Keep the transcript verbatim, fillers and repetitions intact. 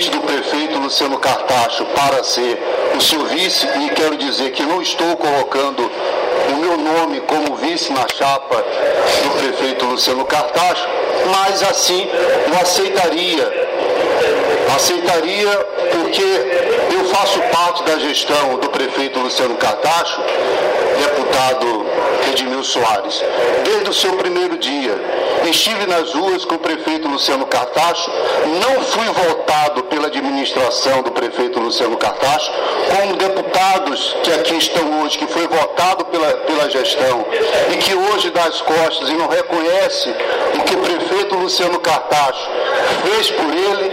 convite do prefeito Luciano Cartacho para ser o seu vice, e quero dizer que não estou colocando o meu nome como vice na chapa do prefeito Luciano Cartacho, mas assim o aceitaria. Aceitaria porque eu faço parte da gestão do prefeito Luciano Cartacho, deputado Edmilson Soares, desde o seu primeiro dia. Estive nas ruas com o prefeito Luciano Cartacho, não fui votado pela administração do prefeito Luciano Cartacho, como deputados que aqui estão hoje, que foi votado pela, pela gestão e que hoje dá as costas e não reconhece o que o prefeito Luciano Cartacho fez por ele.